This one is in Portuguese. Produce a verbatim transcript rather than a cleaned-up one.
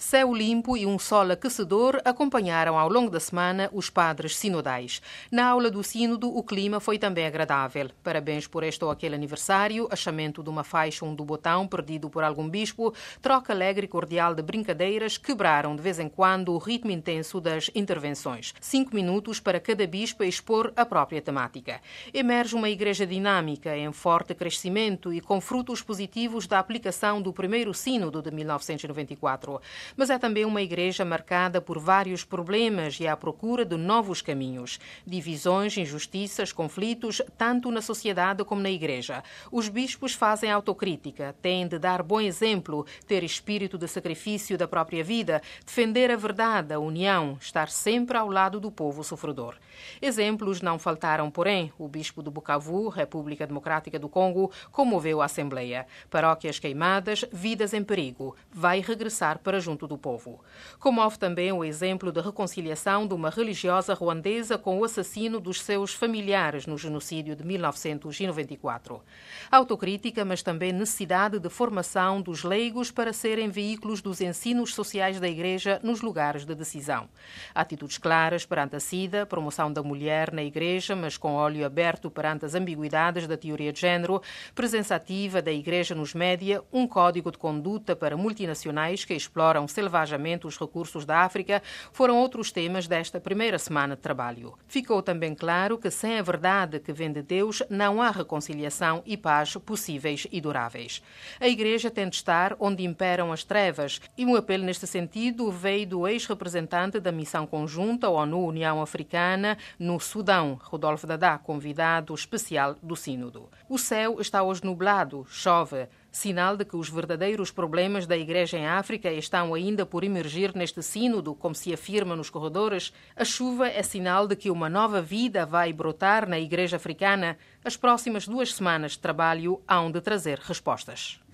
Céu limpo e um sol aquecedor acompanharam ao longo da semana os padres sinodais. Na aula do sínodo, o clima foi também agradável. Parabéns por este ou aquele aniversário, achamento de uma faixa ou um do botão perdido por algum bispo, troca alegre e cordial de brincadeiras quebraram de vez em quando o ritmo intenso das intervenções. Cinco minutos para cada bispo expor a própria temática. Emerge uma igreja dinâmica, em forte crescimento e com frutos positivos da aplicação do primeiro sínodo de mil novecentos e noventa e quatro. Mas é também uma igreja marcada por vários problemas e à procura de novos caminhos. Divisões, injustiças, conflitos, tanto na sociedade como na igreja. Os bispos fazem autocrítica, têm de dar bom exemplo, ter espírito de sacrifício da própria vida, defender a verdade, a união, estar sempre ao lado do povo sofredor. Exemplos não faltaram, porém. O bispo de Bukavu, República Democrática do Congo, comoveu a Assembleia. Paróquias queimadas, vidas em perigo. Vai regressar para junto do povo. Comove também o exemplo de reconciliação de uma religiosa ruandesa com o assassino dos seus familiares no genocídio de mil novecentos e noventa e quatro. Autocrítica, mas também necessidade de formação dos leigos para serem veículos dos ensinos sociais da Igreja nos lugares de decisão. Atitudes claras perante a SIDA, promoção da mulher na Igreja, mas com olho aberto perante as ambiguidades da teoria de género, presença ativa da Igreja nos média, um código de conduta para multinacionais que exploram selvagamente os recursos da África, foram outros temas desta primeira semana de trabalho. Ficou também claro que sem a verdade que vem de Deus não há reconciliação e paz possíveis e duráveis. A Igreja tem de estar onde imperam as trevas e um apelo neste sentido veio do ex-representante da Missão Conjunta ONU-União Africana no Sudão, Rodolfo Dadá, convidado especial do Sínodo. O céu está hoje nublado, chove, sinal de que os verdadeiros problemas da Igreja em África estão ainda por emergir neste sínodo, como se afirma nos corredores. A chuva é sinal de que uma nova vida vai brotar na Igreja africana. As próximas duas semanas de trabalho hão de trazer respostas.